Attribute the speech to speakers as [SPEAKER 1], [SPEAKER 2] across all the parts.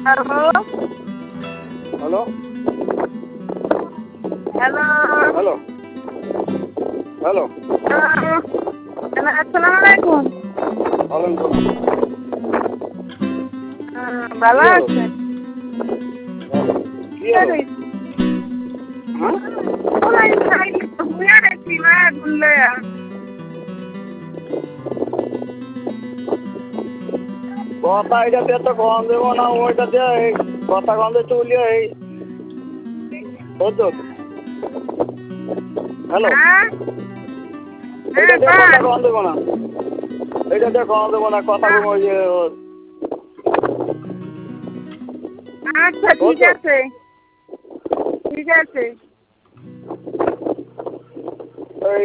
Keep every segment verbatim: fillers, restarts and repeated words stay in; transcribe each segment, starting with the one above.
[SPEAKER 1] Hello?
[SPEAKER 2] Hello?
[SPEAKER 1] Hello?
[SPEAKER 2] Hello? Hello?
[SPEAKER 1] Hello? Hello, Assalamualaikum.
[SPEAKER 2] Alaikum.
[SPEAKER 1] Ah, ভালো
[SPEAKER 2] Hello?
[SPEAKER 1] আছেন?
[SPEAKER 2] কি হলো? হ্যাঁ?
[SPEAKER 1] ওলাই খাই ঘুরে দেখি না ঘুরলে
[SPEAKER 2] কথা এটাতে তো কম দেবো না ওইটাতে এই কথা কমতে চলিয়ে এই হতো হ্যালো
[SPEAKER 1] হ্যাঁ
[SPEAKER 2] এইটাতে
[SPEAKER 1] হ্যাঁ
[SPEAKER 2] কথা কম দেবো না এইটাতে কম দেবো না কথা কম ওই যে
[SPEAKER 1] আচ্ছা ঠিক আছে ঠিক আছে
[SPEAKER 2] ওই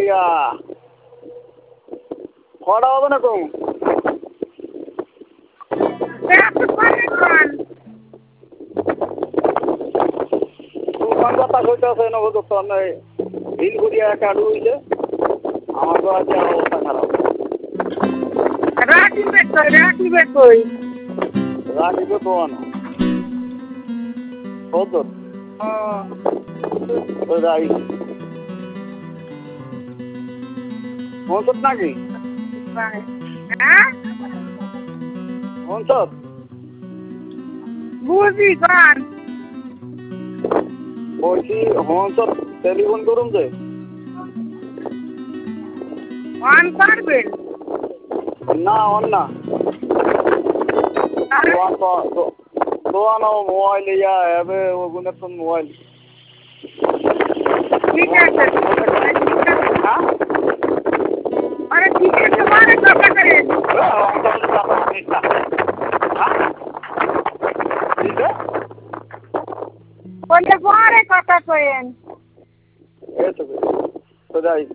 [SPEAKER 2] কটা হবে না কম তুফান কথা কইতেছে না বুঝতো তো নয় দিন ঘুরিয়ে একা ডুইছে আমার তো আজকে অবস্থা খারাপ
[SPEAKER 1] রাখিবে কই রাখিবে কই
[SPEAKER 2] রাখিবে তো আনো হতো
[SPEAKER 1] ও
[SPEAKER 2] রাই হতো নাকি
[SPEAKER 1] হ্যাঁ
[SPEAKER 2] হতো
[SPEAKER 1] বুঝি গান
[SPEAKER 2] বলছি হতো টেলিফোন করুন যে
[SPEAKER 1] অন করবেন
[SPEAKER 2] না অন না দোয়ান তো দোয়ান মোবাইল ইয়া হবে ওগুলো তো মোবাইল
[SPEAKER 1] ঠিক আছে
[SPEAKER 2] হ্যাঁ
[SPEAKER 1] আরে ঠিক আছে মারে কথা করেন বললে পরে কথা করেন
[SPEAKER 2] এই তো তো যাই